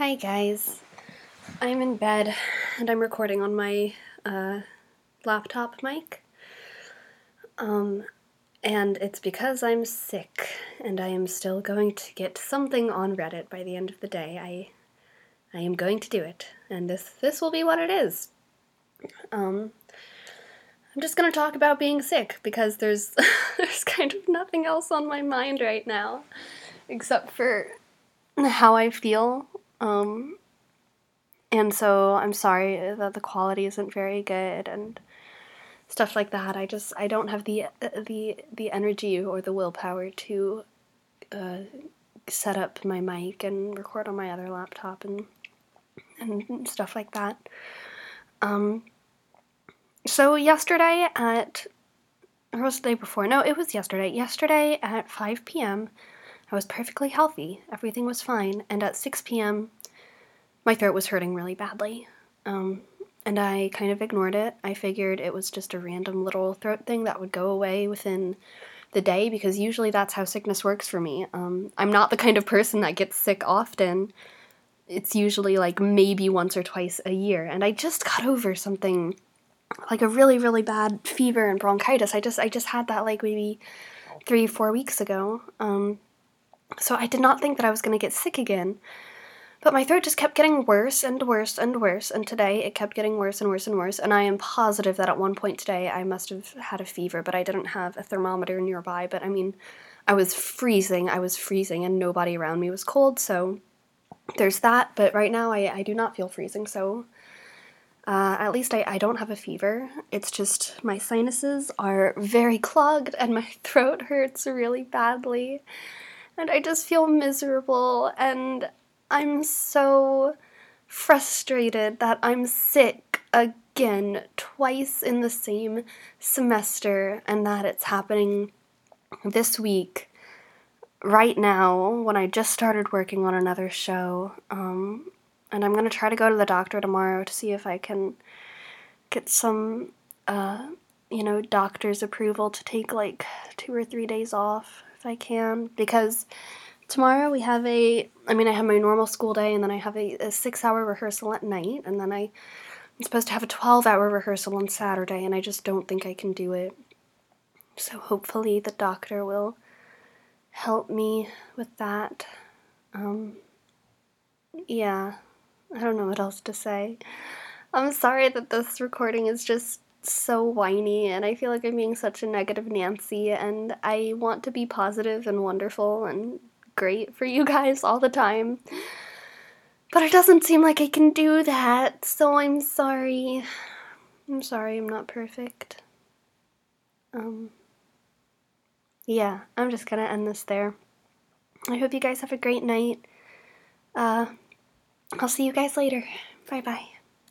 Hi guys, I'm in bed and I'm recording on my laptop mic, and it's because I'm sick and I am still going to get something on Reddit by the end of the day. I am going to do it, and this will be what it is. I'm just gonna talk about being sick because there's there's kind of nothing else on my mind right now except for how I feel. And so I'm sorry that the quality isn't very good and stuff like that. I don't have the energy or the willpower to set up my mic and record on my other laptop and stuff like that. So yesterday or was the day before? No, it was yesterday. Yesterday at 5 p.m. I was perfectly healthy. Everything was fine. And at 6 p.m. my throat was hurting really badly. And I kind of ignored it. I figured it was just a random little throat thing that would go away within the day, because usually that's how sickness works for me. I'm not the kind of person that gets sick often. It's usually like maybe once or twice a year. And I just got over something like a really, really bad fever and bronchitis. I just had that like maybe 3-4 weeks ago. So I did not think that I was going to get sick again. But my throat just kept getting worse and worse and worse, and today it kept getting worse and worse and worse, and I am positive that at one point today I must have had a fever, but I didn't have a thermometer nearby. But I mean, I was freezing, and nobody around me was cold, so there's that. But right now I do not feel freezing, so at least I don't have a fever. It's just my sinuses are very clogged and my throat hurts really badly, and I just feel miserable, and I'm so frustrated that I'm sick again twice in the same semester, and that it's happening this week, right now, when I just started working on another show. And I'm going to try to go to the doctor tomorrow to see if I can get some, doctor's approval to take like 2 or 3 days off if I can, because tomorrow I have my normal school day, and then I have a 6-hour rehearsal at night, and then I'm supposed to have a 12-hour rehearsal on Saturday, and I just don't think I can do it. So hopefully the doctor will help me with that. Yeah, I don't know what else to say. I'm sorry that this recording is just so whiny, and I feel like I'm being such a negative Nancy, and I want to be positive and wonderful and great for you guys all the time. But it doesn't seem like I can do that, so I'm sorry. I'm not perfect. Yeah, I'm just gonna end this there. I hope you guys have a great night. I'll see you guys later. Bye-bye.